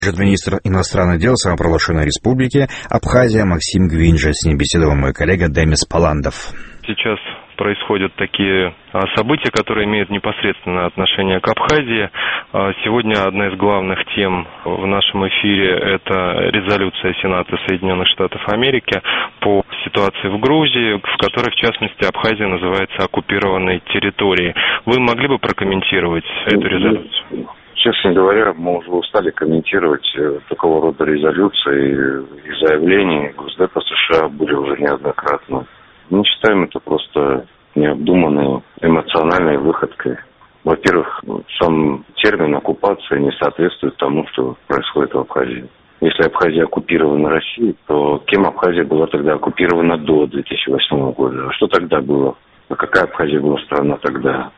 Министр иностранных дел самопровозглашенной республики Абхазия Максим Гвинджа. С ним беседовал мой коллега Демис Паландов. Сейчас происходят такие события, которые имеют непосредственное отношение к Абхазии. Сегодня одна из главных тем в нашем эфире – это резолюция Сената Соединенных Штатов Америки по ситуации в Грузии, в которой, в частности, Абхазия называется оккупированной территорией. Вы могли бы прокомментировать эту резолюцию? Честно говоря, мы уже устали комментировать такого рода резолюции и заявления. Госдепа США были уже неоднократно. Мы считаем это просто необдуманной эмоциональной выходкой. Во-первых, сам термин оккупация не соответствует тому, что происходит в Абхазии. Если Абхазия оккупирована Россией, то кем Абхазия была тогда оккупирована до 2008 года? А что тогда было? А какая Абхазия была страна тогда?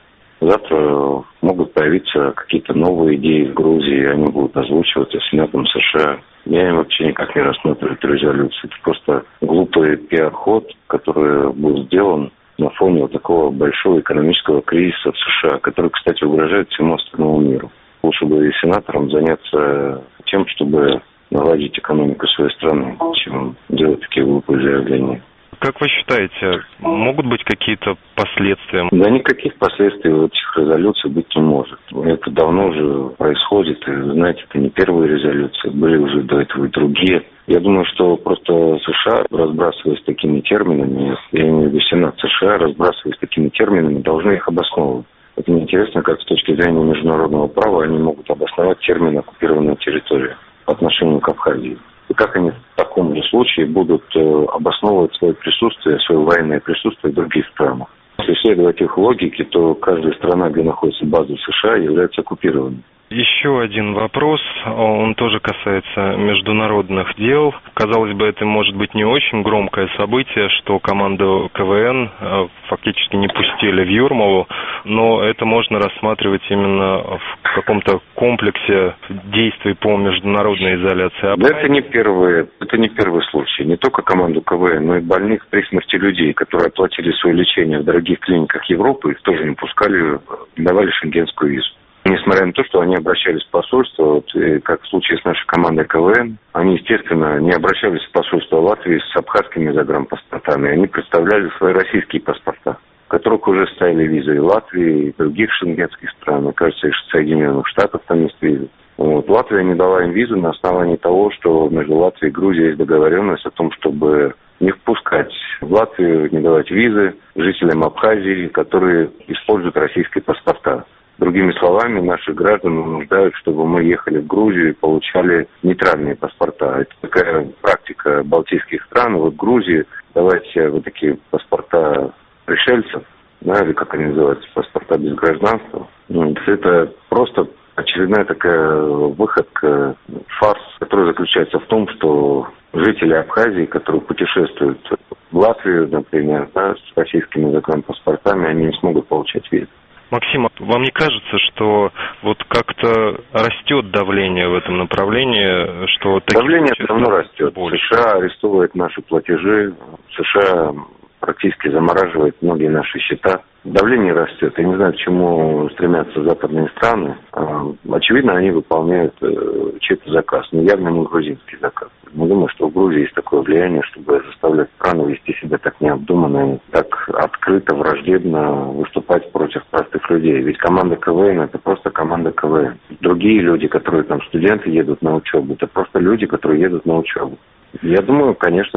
Завтра могут появиться какие-то новые идеи в Грузии, они будут озвучиваться Сенатом США. Я им вообще никак не рассматриваю эту резолюцию. Это просто глупый пиар-ход, который был сделан на фоне вот такого большого экономического кризиса в США, который, кстати, угрожает всему остальному миру. Лучше бы и сенаторам заняться тем, чтобы наладить экономику своей страны, чем делать такие глупые заявления. Как вы считаете, могут быть какие-то последствия? Да никаких последствий в этих резолюциях быть не может. Это давно уже происходит. И, знаете, это не первые резолюции, были уже до этого и другие. Я думаю, что просто США, разбрасываясь такими терминами, я имею в виду Сенат США, разбрасываясь такими терминами, должны их обосновывать. Это мне интересно, как с точки зрения международного права они могут обосновать термин «оккупированная территория» по отношению к Абхазии. И как они в таком же случае будут обосновывать свое присутствие, свое военное присутствие в других странах. Если следовать их логике, то каждая страна, где находится база США, является оккупированной. Еще один вопрос, он тоже касается международных дел. Казалось бы, это может быть не очень громкое событие, что команду КВН фактически не пустили в Юрмалу, но это можно рассматривать именно в каком-то комплексе действий по международной изоляции. Да, это не первый случай. Не только команду КВН, но и больных при смерти людей, которые оплатили свое лечение в дорогих клиниках Европы, их тоже не пускали, давали шенгенскую визу. Несмотря на то, что они обращались в посольство, вот, как в случае с нашей командой КВН, они, естественно, не обращались в посольство Латвии с абхазскими загранпаспортами, они представляли свои российские паспорта, в которых уже ставили визы и Латвии, и других шенгенских стран, и, кажется, и Соединенных Штатов там есть визы. Вот. Латвия не дала им визу на основании того, что между Латвией и Грузией есть договоренность о том, чтобы не впускать в Латвию, не давать визы жителям Абхазии, которые используют российские паспорта. Другими словами, наши граждане нуждают, чтобы мы ехали в Грузию и получали нейтральные паспорта. Это такая практика балтийских стран. Вот в Грузии давайте вот такие паспорта пришельцев, да, или как они называются, паспорта без гражданства. Это просто очередная такая выходка, фарс, который заключается в том, что жители Абхазии, которые путешествуют в Латвию, например, да, с российскими загранпаспортами, они не смогут получать визу. Максим, вам не кажется, что вот как-то растет давление в этом направлении, что давление давно растет. Больше. США арестовывает наши платежи, США практически замораживает многие наши счета. Давление растет. Я не знаю, к чему стремятся западные страны. Очевидно, они выполняют чей-то заказ, но явно не грузинский заказ. Не думаю, что в Грузии есть такое влияние, чтобы заставлять страну вести себя так необдуманно, так открыто, враждебно выступать против простых людей. Ведь команда КВН – это просто команда КВН. Другие люди, которые там студенты едут на учебу, это просто люди, которые едут на учебу. Я думаю, конечно,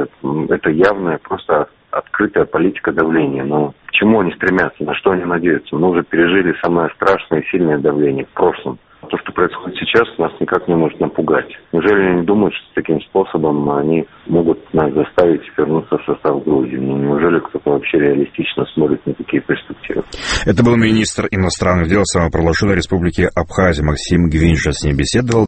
это явная, просто открытая политика давления. Но к чему они стремятся, на что они надеются? Мы уже пережили самое страшное и сильное давление в прошлом. То, что происходит сейчас, нас никак не может напугать. Неужели они думают, что таким способом они могут нас заставить вернуться в состав Грузии? Неужели кто-то вообще реалистично смотрит на такие перспективы? Это был министр иностранных дел самопровозглашенной республики Абхазия Максим Гвинджа. С ним беседовал